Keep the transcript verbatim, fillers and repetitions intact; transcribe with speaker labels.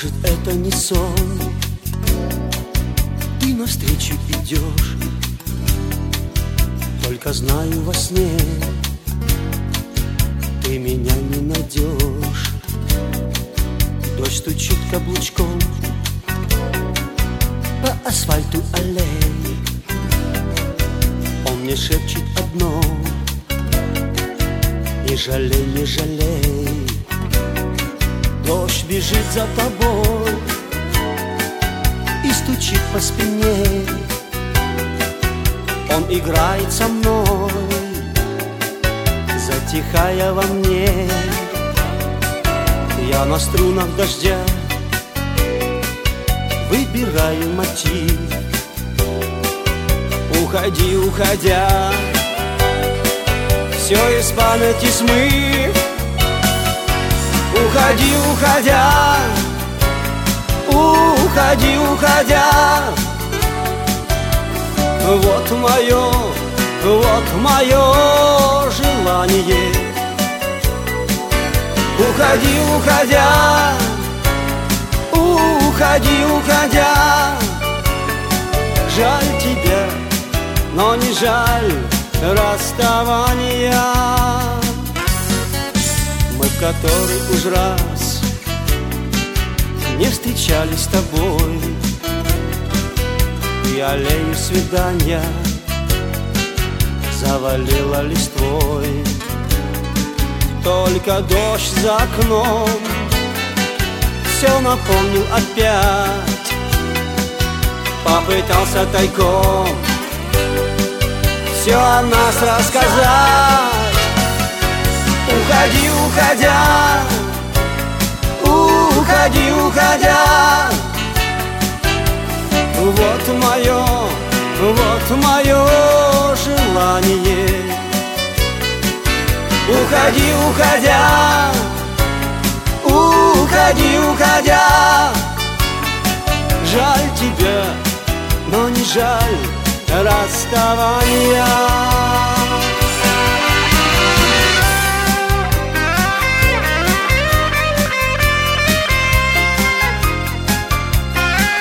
Speaker 1: Может, это не сон, ты навстречу идешь. Только знаю, во сне ты меня не найдешь. Дождь стучит каблучком по асфальту аллей. Он мне шепчет одно: не жалей, не жалей. Дождь бежит за тобой и стучит по спине. Он играет со мной, затихая во мне. Я на струнах дождя выбираю мотив. Уходи, уходя, все из памяти смыв. Уходи, уходя, уходи, уходя. Вот мое, вот мое желание. Уходи, уходя, уходи, уходя. Жаль тебя, но не жаль расставания. Мы в который уж раз не встречались с тобой, и аллею свидания завалила листвой. Только дождь за окном все напомнил опять. Попытался тайком все о нас рассказать. Уходи, уходя, уходи, уходя. Вот мое, вот мое желание. Уходи, уходя, уходи, уходя. Жаль тебя, но не жаль расставания.